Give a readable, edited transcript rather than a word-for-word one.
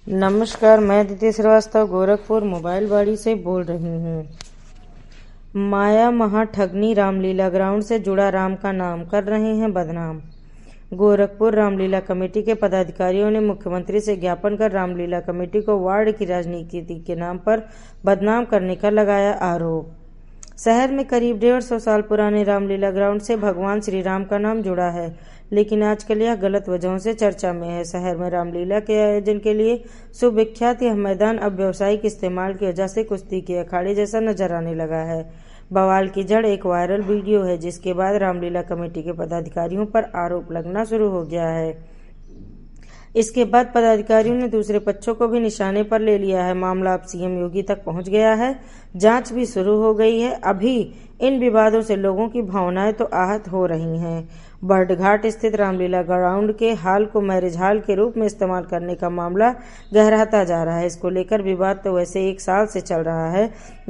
नमस्कार, मैं अदिति श्रीवास्तव गोरखपुर मोबाइल बाड़ी से बोल रही हूँ। माया महाठगनी रामलीला ग्राउंड से जुड़ा राम का नाम कर रहे हैं बदनाम। गोरखपुर रामलीला कमेटी के पदाधिकारियों ने मुख्यमंत्री से ज्ञापन कर रामलीला कमेटी को वार्ड की राजनीति के नाम पर बदनाम करने का लगाया आरोप। शहर में करीब 150 साल पुराने रामलीला ग्राउंड से भगवान श्री राम का नाम जुड़ा है, लेकिन आजकल यह गलत वजहों से चर्चा में है। शहर में रामलीला के आयोजन के लिए सुविख्यात यह मैदान अब व्यावसायिक इस्तेमाल की वजह से कुश्ती के अखाड़े जैसा नजर आने लगा है। बवाल की जड़ एक वायरल वीडियो है, जिसके बाद रामलीला कमेटी के पदाधिकारियों पर आरोप लगना शुरू हो गया है। इसके बाद पदाधिकारियों ने दूसरे पक्षों को भी निशाने पर ले लिया है। मामला अब सीएम योगी तक पहुंच गया है। जांच भी शुरू हो गई है। अभी इन विवादों से लोगों की भावनाएं तो आहत हो रही हैं। बर्डघाट स्थित रामलीला ग्राउंड के हाल को मैरिज हॉल के रूप में इस्तेमाल करने का मामला गहराता जा रहा है। इसको लेकर विवाद तो वैसे 1 साल से चल रहा है,